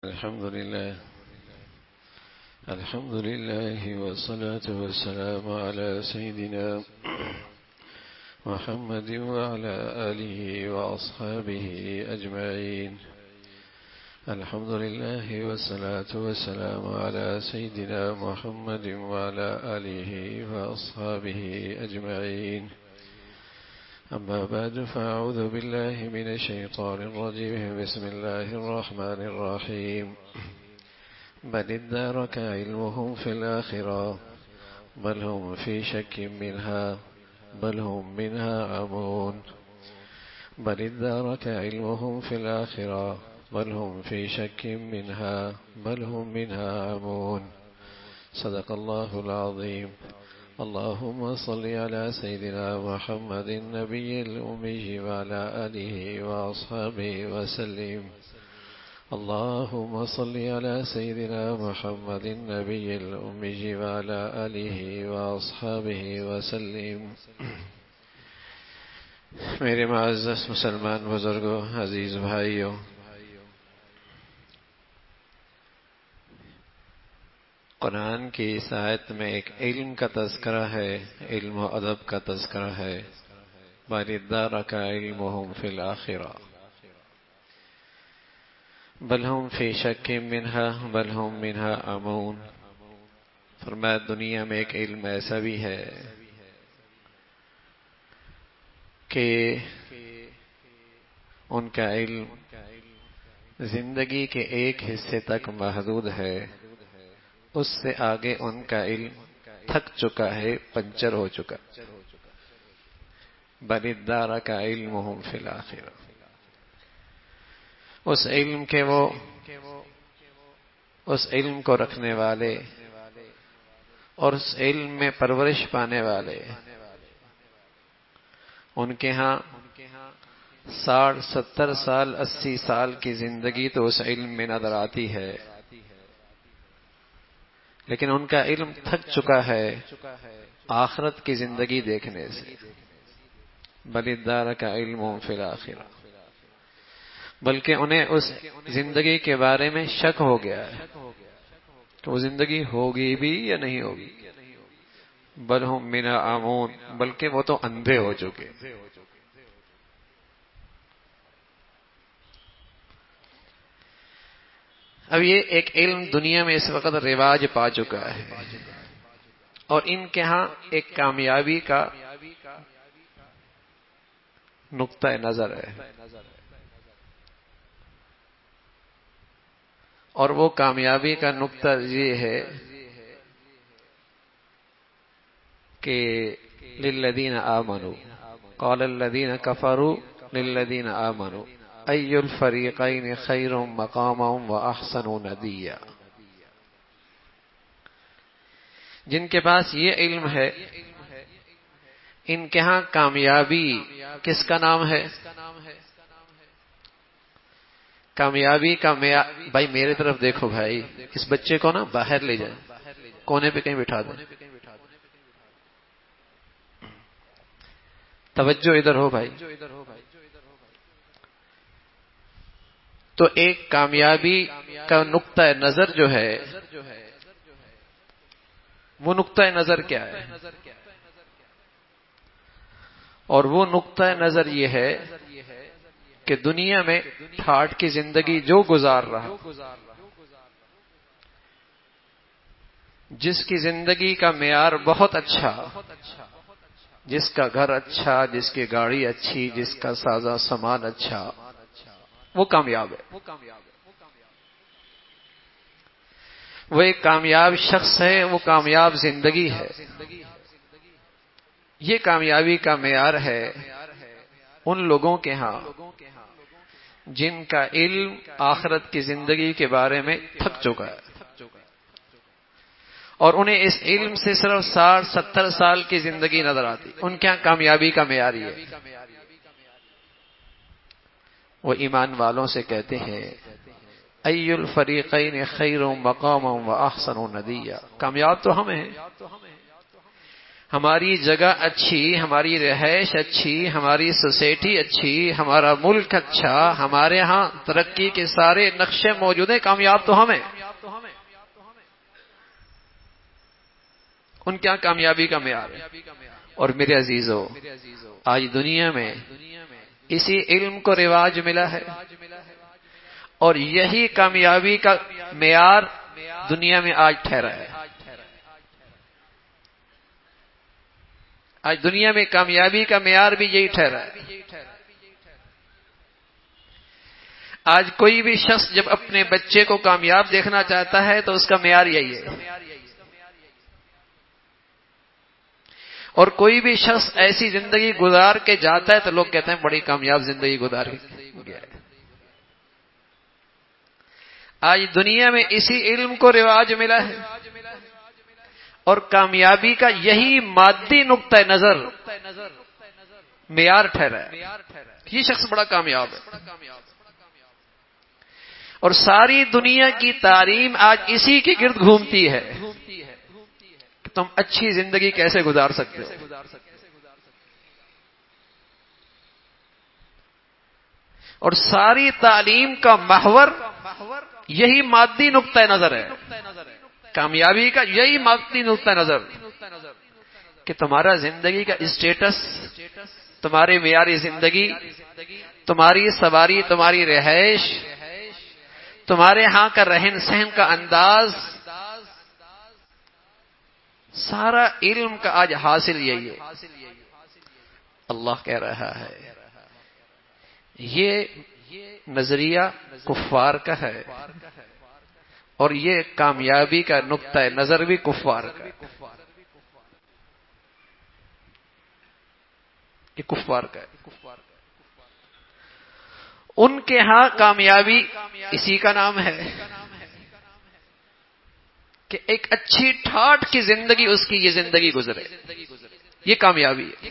الحمد لله والصلاة والسلام على سيدنا محمد وعلى آله وأصحابه أجمعين. الحمد لله والصلاة والسلام على سيدنا محمد وعلى آله وأصحابه أجمعين. أما بعد، فأعوذ بالله من الشيطان الرجيم. بسم الله الرحمن الرحيم. بل ادارك علمهم في الآخرة بل هم في شك منها بل هم منها عمون. بل ادارك علمهم في الآخرة بل هم في شك منها بل هم منها عمون. صدق الله العظيم. اللهم صل على سيدنا محمد النبي الأمي وعلى آله وأصحابه وسلم. اللهم صل على سيدنا محمد النبي الأمي وعلى آله وأصحابه وسلم. میرے معزز مسلمان بزرگوں، عزیز بھائیوں، قرآن کی اس آیت میں ایک علم کا تذکرہ ہے، علم و ادب کا تذکرہ ہے. بل ادارک علمهم فی الآخرہ بل هم فی شک منها بل هم منها عمون. فرمایا دنیا میں ایک علم ایسا بھی ہے کہ ان کا علم زندگی کے ایک حصے تک محدود ہے، اس سے آگے ان کا علم تھک چکا ہے، پنچر ہو چکا. بل ادارک علمهم فی الآخرہ. اس علم کو رکھنے والے اور اس علم میں پرورش پانے والے، ان کے ہاں 60 70 سال 80 سال کی زندگی تو اس علم میں نظر آتی ہے، لیکن ان کا علم تھک چکا ہے آخرت کی زندگی دیکھنے سے. بل ادارک علمهم فی الآخرہ. بلکہ انہیں اس زندگی کے بارے میں شک ہو گیا ہے کہ وہ زندگی ہوگی بھی یا نہیں ہوگی. بل ہم منها عمون. بلکہ وہ تو اندھے ہو چکے. اب یہ ایک علم دنیا میں اس وقت رواج پا چکا ہے، اور ان کے ہاں ایک کامیابی کا نقطہ نظر ہے، اور وہ کامیابی کا نقطہ یہ ہے کہ للذین آمنوا قال الذین کفروا للذین آمنوا ای الفریقین خیر مقاما واحسن ندیا. جن کے پاس یہ علم ہے، ان کے ہاں کامیابی کس کا نام ہے؟ کامیابی کا معیار. بھائی میرے طرف دیکھو بھائی، اس بچے کو نا باہر لے جائیں، کونے پہ کہیں بٹھا دیں. توجہ ادھر ہو بھائی. تو ایک کامیابی کا نقطہ نظر جو ہے، وہ نقطہ نظر کیا ہے؟ اور وہ نقطہ نظر یہ ہے کہ دنیا میں ٹھاٹھ کی زندگی جو گزار رہا، جس کی زندگی کا معیار بہت اچھا، جس کا گھر اچھا، جس کی گاڑی اچھی، جس کا سازہ سامان اچھا، وہ کامیاب ہے. وہ ایک کامیاب شخص ہے، وہ کامیاب زندگی ہے. یہ کامیابی کا معیار ہے ان لوگوں کے ہاں جن کا علم آخرت کی زندگی کے بارے میں تھک چکا ہے، اور انہیں اس علم سے صرف 60 70 سال کی زندگی نظر آتی. ان کے یہاں کامیابی کا معیار یہ ہے. وہ ایمان والوں سے کہتے ہیں ای الفریقین خیر مقاما واحسن ندیا. کامیاب تو ہم ہیں، ہماری جگہ اچھی، ہماری رہائش اچھی، ہماری سوسائٹی اچھی، ہمارا ملک اچھا، ہمارے ہاں ترقی کے سارے نقشے موجود ہیں، کامیاب تو ہمیں، ان کیا کامیابی کا معیار ہے۔ اور میرے عزیزو، آج دنیا میں اسی علم کو رواج ملا ہے، اور یہی کامیابی کا معیار دنیا میں آج ٹھہرا ہے۔ آج دنیا میں کامیابی کا معیار بھی یہی ٹھہرا ہے۔ آج کوئی بھی شخص جب اپنے بچے کو کامیاب دیکھنا چاہتا ہے تو اس کا معیار یہی ہے، اور کوئی بھی شخص ایسی زندگی گزار کے جاتا ہے تو لوگ کہتے ہیں بڑی کامیاب زندگی گزار گیا ہے۔ آج دنیا میں اسی علم کو رواج ملا ہے، اور کامیابی کا یہی مادی نقطہ نظر معیار ٹھہرا ہے، یہ شخص بڑا کامیاب ہے۔ اور ساری دنیا کی تعلیم آج اسی کے گرد گھومتی ہے کہ تم اچھی زندگی کیسے گزار سکتے ہو۔ اور ساری تعلیم کا محور یہی مادی نقطہ نظر ہے، کامیابی کا یہی مادی نقطہ نظر کہ تمہارا زندگی کا اسٹیٹس، تمہارے معیاری زندگی، تمہاری سواری، تمہاری رہائش، تمہارے ہاں کا رہن سہن کا انداز، سارا علم کا آج حاصل یہی ہے۔ اللہ کہہ رہا ہے یہ نظریہ کفار کا ہے، اور یہ کامیابی کا نقطہ نظر بھی کفار کا ہے، یہ کفار کا ہے۔ ان کے ہاں کامیابی اسی کا نام ہے کہ ایک اچھی ٹھاٹھ کی زندگی اس کی یہ زندگی گزرے، یہ کامیابی ہے۔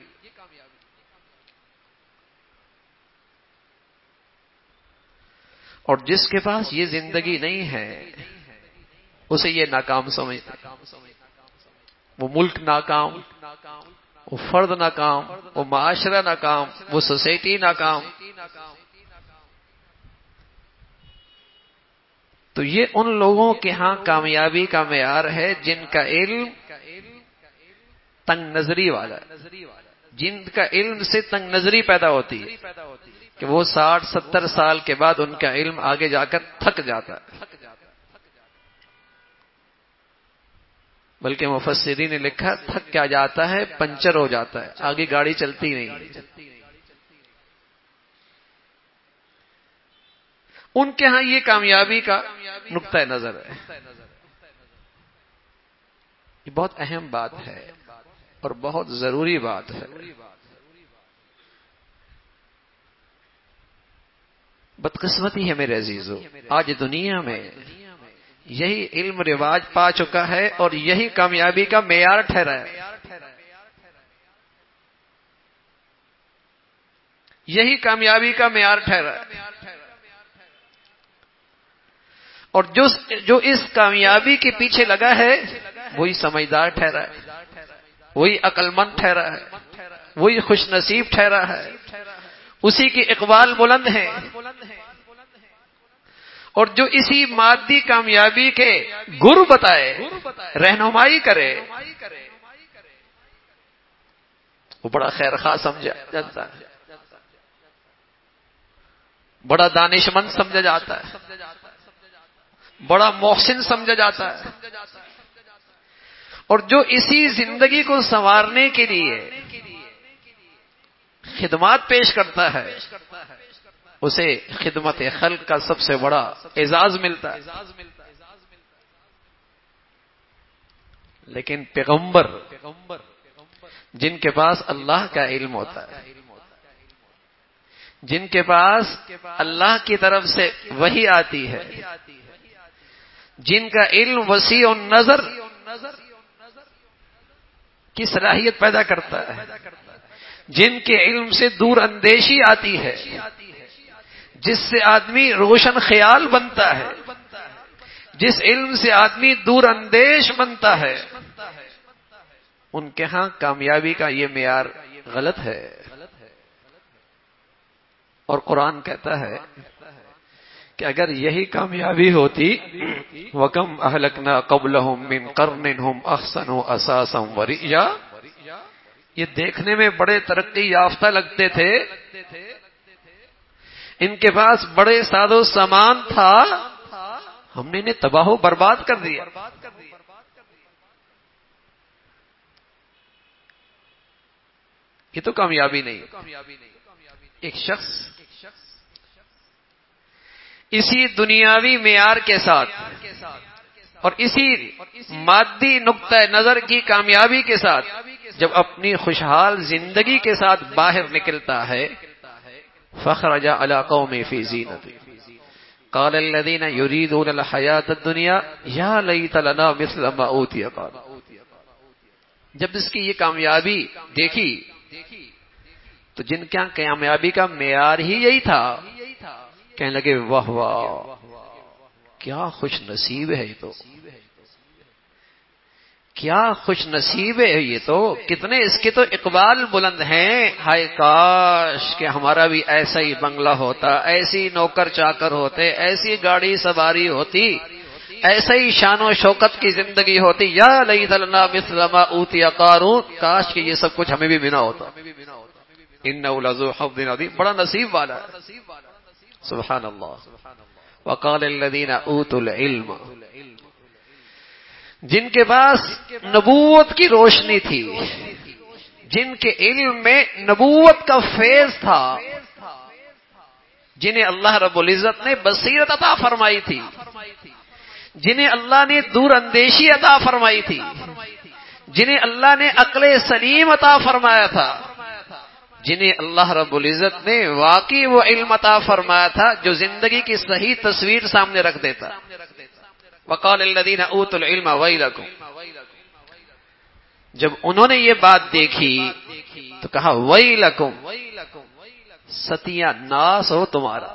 اور جس کے پاس یہ زندگی نہیں ہے اسے یہ ناکام سمجھتے ہیں، وہ ملک ناکام، وہ فرد ناکام، وہ معاشرہ ناکام، وہ سوسائٹی ناکام۔ تو یہ ان لوگوں کے ہاں کامیابی کا معیار ہے جن کا علم تنگ نظری والا ہے، جن کا علم سے تنگ نظری پیدا ہوتی ہے کہ وہ 60-70 سال کے بعد ان کا علم آگے جا کر تھک جاتا ہے۔ بلکہ مفسرین نے لکھا تھک کیا جاتا ہے، پنچر ہو جاتا ہے، آگے گاڑی چلتی نہیں۔ ان کے ہاں یہ کامیابی کا نقطہ نظر ہے۔ یہ بہت اہم بات ہے اور بہت ضروری بات ہے۔ بدقسمتی ہے میرے عزیزو، آج دنیا میں یہی علم رواج پا چکا ہے اور یہی کامیابی کا معیار ٹھہرا ہے، یہی کامیابی کا معیار ٹھہرا ہے۔ اور جو اس کامیابی کے پیچھے لگا ہے وہی سمجھدار ٹھہرا ہے، وہی عقل مند ٹھہرا ہے، وہی خوش نصیب ٹھہرا ہے، اسی کی اقبال بلند ہیں۔ اور جو اسی مادی کامیابی کے گرو بتائے، رہنمائی کرے، وہ بڑا خیر خواہ سمجھا جاتا ہے، بڑا دانش مند سمجھا جاتا ہے، بڑا محسن سمجھا جاتا ہے۔ اور جو اسی زندگی کو سنوارنے کے لیے خدمات پیش کرتا ہے اسے خدمت خلق کا سب سے بڑا اعزاز ملتا ہے۔ لیکن پیغمبر جن کے پاس اللہ کا علم ہوتا ہے، جن کے پاس اللہ کی طرف سے وحی آتی ہے، جن کا علم وسیع النظر کی صلاحیت پیدا کرتا ہے، جن کے علم سے دور اندیشی آتی ہے، جس سے آدمی روشن خیال بنتا ہے، جس علم سے آدمی دور اندیش بنتا ہے، ان کے ہاں کامیابی کا یہ معیار غلط ہے، اور قرآن کہتا ہے کہ اگر یہی کامیابی ہوتی وَكَمْ أَهْلَكْنَا قَبْلَهُمْ مِنْ قَرْنٍ هُمْ أَحْسَنُ أَثَاثًا وَرِئْيًا، یہ دیکھنے میں بڑے ترقی یافتہ لگتے تھے، ان کے پاس بڑے ساز و سامان تھا، ہم نے انہیں تباہ و برباد کر دیا۔ یہ تو کامیابی نہیں۔ ایک شخص اسی دنیاوی معیار کے ساتھ اور اسی مادی نقطہ نظر کی کامیابی کے ساتھ جب اپنی خوشحال زندگی کے ساتھ باہر نکلتا ہے، فخرج علی قوم فی زینت قال الذین یریدون الحیاۃ الدنیا یا لیت لنا مثل ما اوتی قارون، جب اس کی یہ کامیابی دیکھی تو جن کے کامیابی کا معیار ہی یہی تھا، کہنے لگے واہ واہ کیا خوش نصیب ہے، یہ تو کیا خوش نصیب ہے، یہ تو کتنے اس کے تو اقبال بلند ہیں، ہائے کاش کہ ہمارا بھی ایسا ہی بنگلہ ہوتا، ایسی نوکر چاکر ہوتے، ایسی گاڑی سواری ہوتی، ایسا ہی شان و شوکت کی زندگی ہوتی، یا لیت لنا مثل ما اوتی قارون، کاش کہ یہ سب کچھ ہمیں بھی ملا ہوتا۔ انہ لذو حظ عظیم، بڑا نصیب والا ہے، سبحان اللہ۔ وقال الذین اوتوا العلم، جن کے پاس نبوت کی روشنی تھی، جن کے علم میں نبوت کا فیض تھا، جنہیں اللہ رب العزت نے بصیرت عطا فرمائی تھی، جنہیں اللہ نے دور اندیشی عطا فرمائی تھی، جنہیں اللہ نے عقل سلیم عطا فرمایا تھا، جنہیں اللہ رب العزت نے واقعی وہ علم عطا فرمایا تھا جو زندگی کی صحیح تصویر سامنے رکھ دیتا۔ وقال الذین اوتوا العلم ویلکم، جب انہوں نے یہ بات دیکھی تو کہا ویلکم، ستیہ ناس ہو تمہارا،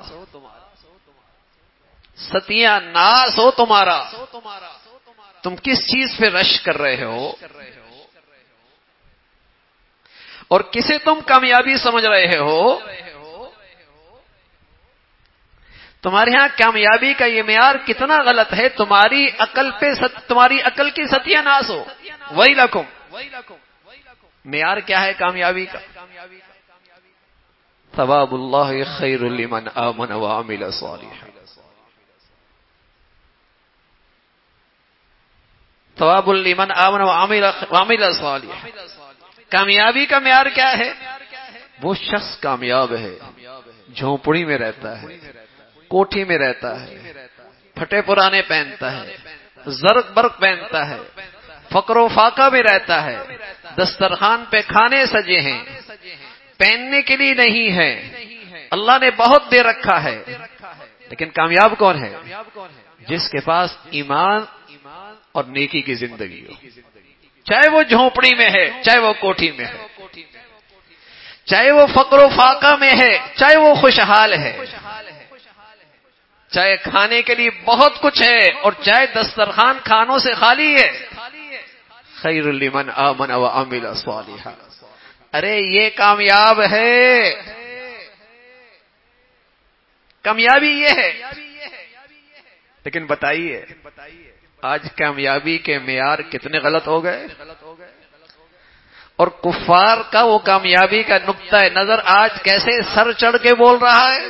ستیہ ناس ہو تمہارا، تم کس چیز پہ رش کر رہے ہو اور کسے تم کامیابی سمجھ رہے ہو؟ تمہارے ہاں کامیابی کا یہ معیار کتنا غلط ہے، تمہاری عقل کی ستیہ ناس ہو۔ ویلکم، معیار کیا ہے کامیابی کا؟ ثواب اللہ خیر لمن آمن وعمل صالحا، ثواب لمن آمن وعمل صالحا۔ کامیابی کا معیار کیا ہے؟ وہ شخص کامیاب ہے جھونپڑی میں رہتا ہے، کوٹھی میں رہتا ہے، پھٹے پرانے پہنتا ہے، زرق برق پہنتا ہے، فقر و فاقہ میں رہتا ہے، دسترخوان پہ کھانے سجے ہیں، پہننے کے لیے نہیں ہے، اللہ نے بہت دے رکھا ہے، لیکن کامیاب کون ہے؟ جس کے پاس ایمان اور نیکی کی زندگی ہو، چاہے وہ جھونپڑی میں ہے، چاہے وہ کوٹھی میں ہے، چاہے وہ فقر و فاقہ میں ہے، چاہے وہ خوشحال ہے، چاہے کھانے کے لیے بہت کچھ ہے اور چاہے دسترخوان کھانوں سے خالی ہے۔ خیر لمن آمن وعمل صالحا، ارے یہ کامیاب ہے، کامیابی یہ ہے۔ لیکن بتائیے آج کامیابی کے معیار کتنے غلط ہو گئے، اور کفار کا وہ کامیابی کا نقطہ نظر آج کیسے سر چڑھ کے بول رہا ہے۔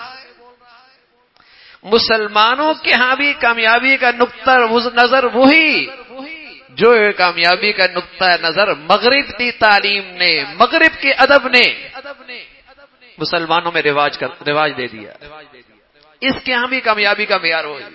مسلمانوں کے ہاں بھی کامیابی کا نقطہ نظر وہی جو کامیابی کا نقطہ نظر مغرب کی تعلیم نے، مغرب کے ادب نے مسلمانوں میں رواج دے دیا، اس کے ہاں بھی کامیابی کا معیار وہی۔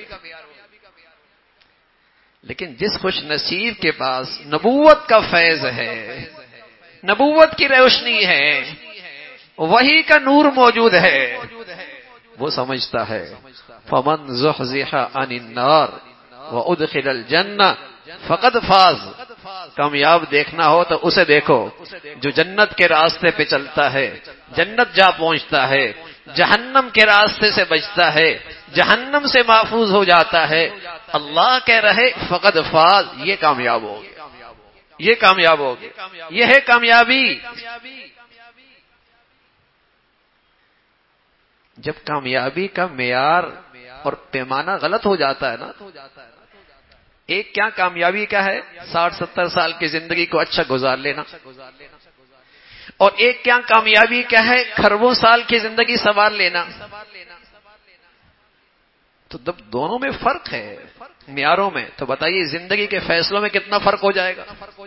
لیکن جس خوش نصیب کے پاس نبوت کا فیض ہے، نبوت کی روشنی ہے، وہی کا نور موجود ہے، وہ سمجھتا ہے فمن زحزح عن النار وادخل الجنہ فقد فاز۔ کامیاب دیکھنا ہو تو اسے دیکھو جو جنت کے راستے پہ چلتا ہے، جنت جا پہنچتا ہے، جہنم کے راستے سے بچتا ہے، جہنم سے محفوظ ہو جاتا ہے، اللہ کہہ رہے فقد فاز، یہ کامیاب ہو گیا۔ یہ کامیاب ہو گیا. یہ ہے کامیابی. جب کامیابی کا معیار اور پیمانہ غلط ہو جاتا ہے نا، ایک کیا کامیابی کا ہے 60-70 سال کی زندگی کو اچھا گزار لینا، اور ایک کیا کامیابی کیا ہے کھربوں سال کی زندگی سنوار لینا. تو جب دونوں میں فرق ہے معیاروں میں، تو بتائیے زندگی کے فیصلوں میں کتنا فرق ہو جائے گا.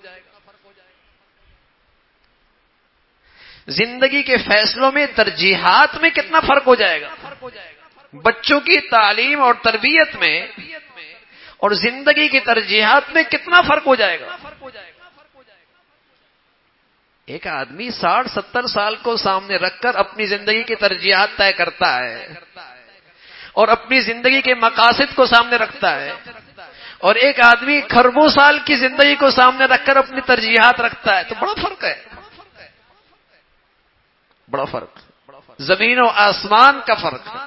زندگی کے فیصلوں میں، ترجیحات میں کتنا فرق ہو جائے گا. بچوں کی تعلیم اور تربیت میں اور زندگی کی ترجیحات میں کتنا فرق ہو جائے گا. ایک آدمی 60-70 سال کو سامنے رکھ کر اپنی زندگی کی ترجیحات طے کرتا ہے اور اپنی زندگی کے مقاصد کو سامنے رکھتا ہے، اور ایک آدمی کھربوں سال کی زندگی کو سامنے رکھ کر اپنی ترجیحات رکھتا ہے. تو بڑا فرق ہے، بڑا فرق، زمین و آسمان کا فرق ہے.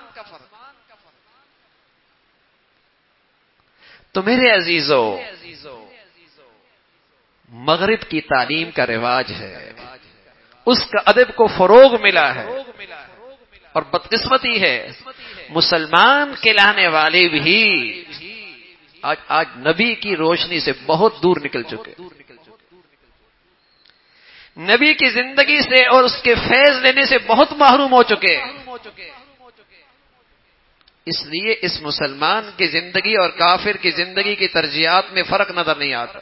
تو میرے عزیزو، مغرب کی تعلیم کا رواج ہے، اس کا ادب کو فروغ ملا ہے، اور بدقسمتی ہے مسلمان کہلانے والے بھی آج نبی کی روشنی سے بہت دور نکل چکے، نبی کی زندگی سے اور اس کے فیض لینے سے بہت محروم ہو چکے. اس لیے اس مسلمان کی زندگی اور کافر کی زندگی کی ترجیحات میں فرق نظر نہیں آتا.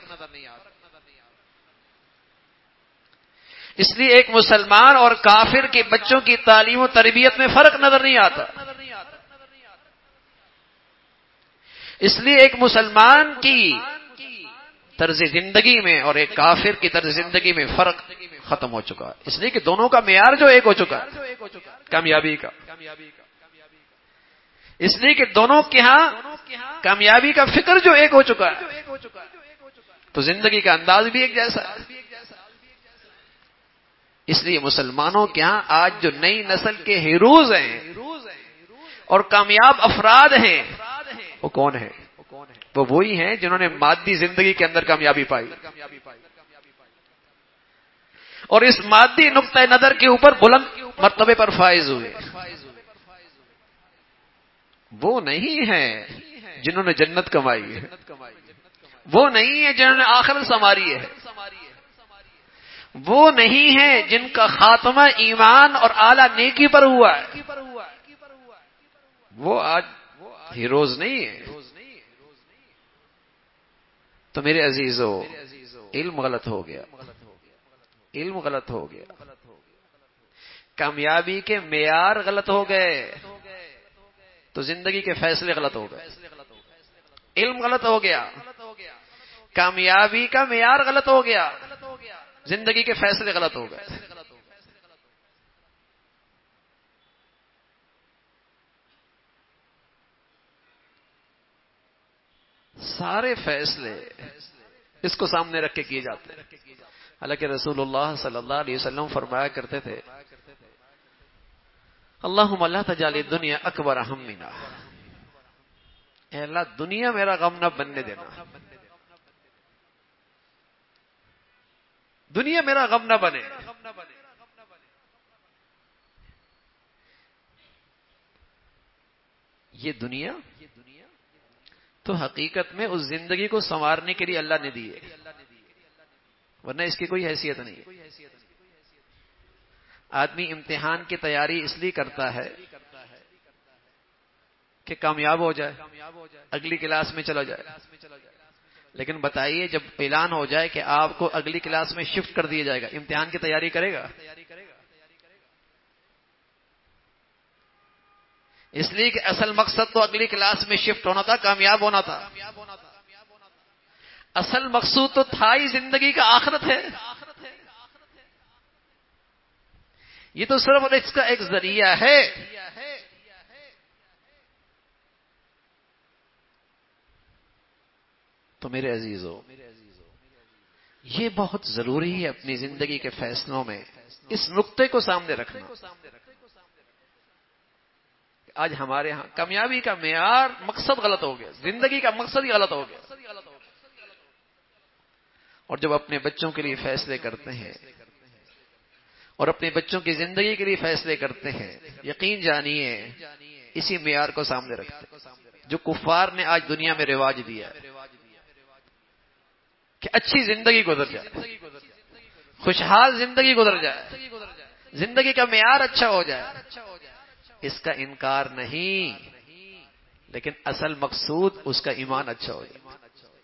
اس لیے ایک مسلمان اور کافر کے بچوں کی تعلیم و تربیت میں فرق نظر نہیں آتا. اس لیے ایک مسلمان کی طرز زندگی میں اور ایک کافر کی طرز زندگی میں فرق ختم ہو چکا ہے. اس لیے کہ دونوں کا معیار جو ایک ہو چکا ہے کامیابی کا. اس لیے کہ دونوں کے ہاں کامیابی کا فکر جو ایک ہو چکا ہے، تو زندگی کا انداز بھی ایک جیسا ہے. اس لیے مسلمانوں کے ہاں آج جو نئی نسل کے ہیروز ہیں اور کامیاب افراد ہیں، وہ کون ہیں؟ وہ وہی ہیں جنہوں نے مادی زندگی کے اندر کامیابی پائی اور اس مادی نقطہ نظر کے اوپر بلند مرتبے پر فائز ہوئے. وہ نہیں ہیں جنہوں نے جنت کمائی ہے، وہ نہیں ہیں جنہوں نے آخرت سنواری ہے، وہ نہیں ہیں جن کا خاتمہ ایمان اور اعلیٰ نیکی پر ہوا ہے. وہ آج ہیروز نہیں ہیں. تو میرے عزیزو، علم غلط ہو گیا، علم غلط ہو گیا، کامیابی کے معیار غلط ہو گئے، تو زندگی کے فیصلے غلط ہو گئے. علم غلط ہو گیا، کامیابی کا معیار غلط ہو گیا، زندگی کے فیصلے غلط ہو گئے. سارے فیصلے اس کو سامنے رکھ کے کیے جاتے ہیں. حالانکہ رسول اللہ صلی اللہ علیہ وسلم فرمایا کرتے تھے، اللہم لا تجعل الدنیا اکبر ہمنا، اے اللہ دنیا میرا غم نہ بننے دینا، دنیا میرا غم نہ بنے. یہ دنیا تو حقیقت میں اس زندگی کو سنوارنے کے لیے اللہ نے دی ہے، ورنہ اس کی کوئی حیثیت نہیں ہے. آدمی امتحان کی تیاری اس لیے کرتا ہے کہ کامیاب ہو جائے، اگلی کلاس میں چلا جائے. لیکن بتائیے جب اعلان ہو جائے کہ آپ کو اگلی کلاس میں شفٹ کر دیا جائے گا، امتحان کی تیاری کرے گا؟ اس لیے کہ اصل مقصد تو اگلی کلاس میں شفٹ ہونا تھا، کامیاب ہونا تھا. اصل مقصود تو تھا ہی زندگی کا آخرت ہے. یہ تو صرف اس کا ایک ذریعہ ہے. تو میرے عزیزو، یہ بہت ضروری ہے اپنی زندگی کے فیصلوں میں اس نقطے کو سامنے رکھنا. آج ہمارے ہاں کامیابی کا معیار مقصد غلط ہو گیا، زندگی کا مقصد ہی غلط ہو گیا. اور جب اپنے بچوں کے لیے فیصلے کرتے ہیں اور اپنے بچوں کی زندگی کے لیے فیصلے کرتے ہیں، یقین جانیے اسی معیار کو سامنے رکھتے ہیں جو کفار نے آج دنیا میں رواج دیا ہے کہ اچھی زندگی گزر جائے، خوشحال زندگی گزر جائے، زندگی کا معیار اچھا ہو جائے، اس کا انکار نہیں، لیکن اصل مقصود اس کا ایمان اچھا ہو جائے،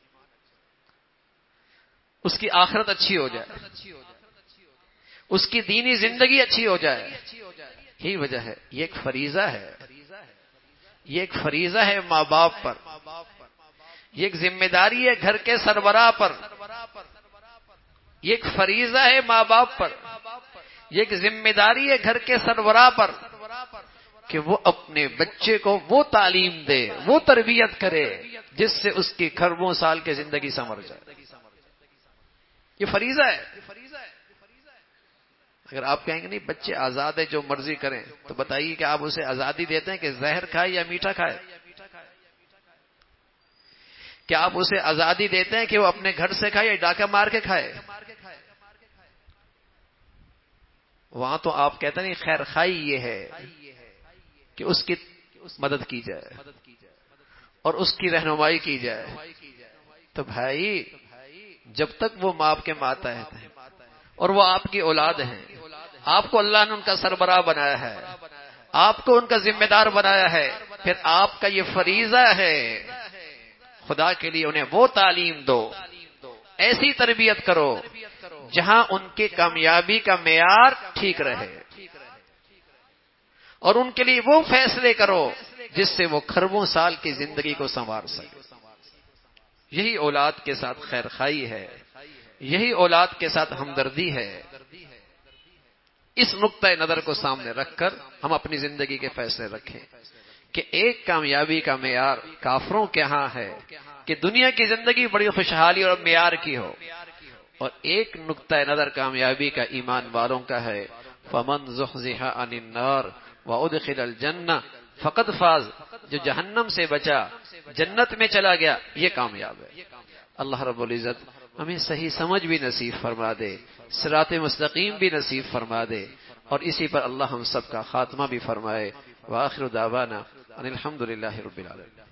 اس کی آخرت اچھی ہو جائے، اس کی دینی زندگی اچھی ہو جائے۔ یہی وجہ ہے، یہ ایک فریضہ ہے، یہ ایک فریضہ ہے ماں باپ پر، یہ ایک ذمہ داری ہے گھر کے سربراہ پر، یہ ایک فریضہ ہے ماں باپ پر، یہ ایک ذمہ داری ہے گھر کے سربراہ پر کہ وہ اپنے بچے کو وہ تعلیم دے، وہ تربیت کرے جس سے اس کی کھربوں سال کی زندگی سنور جائے۔ یہ فریضہ ہے۔ اگر آپ کہیں گے نہیں بچے آزاد ہے جو مرضی کریں، تو بتائیے کہ آپ اسے آزادی دیتے ہیں کہ زہر کھائے یا میٹھا کھائے؟ کیا آپ اسے آزادی دیتے ہیں کہ وہ اپنے گھر سے کھائے یا ڈاکہ مار کے کھائے؟ وہاں تو آپ کہتے نہیں خیر خائی یہ ہے کہ اس کی مدد کی جائے اور اس کی رہنمائی کی جائے۔ تو بھائی جب تک وہ باپ کے ماتحت ہیں اور وہ آپ کی اولاد ہیں، آپ کو اللہ نے ان کا سربراہ بنایا ہے، آپ کو ان کا ذمہ دار بنایا ہے، پھر آپ کا یہ فریضہ ہے خدا کے لیے انہیں وہ تعلیم دو، ایسی تربیت کرو جہاں ان کی کامیابی کا معیار ٹھیک رہے، اور ان کے لیے وہ فیصلے کرو جس سے وہ کھربوں سال کی زندگی کو سنوار سکے۔ یہی اولاد کے ساتھ خیر خائی ہے، یہی اولاد کے ساتھ ہمدردی ہے۔ اس نقطہ نظر کو سامنے رکھ کر ہم اپنی زندگی کے فیصلے رکھیں کہ ایک کامیابی کا معیار کافروں کے ہاں ہے کہ دنیا کی زندگی بڑی خوشحالی اور معیار کی ہو، اور ایک نقطہ نظر کامیابی کا ایمان والوں کا ہے فمن زحزح عن النار وادخل الجنہ فقد فاز، جو جہنم سے بچا جنت میں چلا گیا یہ کامیاب ہے۔ اللہ رب العزت ہمیں صحیح سمجھ بھی نصیب فرما دے، صراط مستقیم بھی نصیب فرما دے، اور اسی پر اللہ ہم سب کا خاتمہ بھی فرمائے۔ وآخر دعوانا ان الحمد للہ رب العالمین۔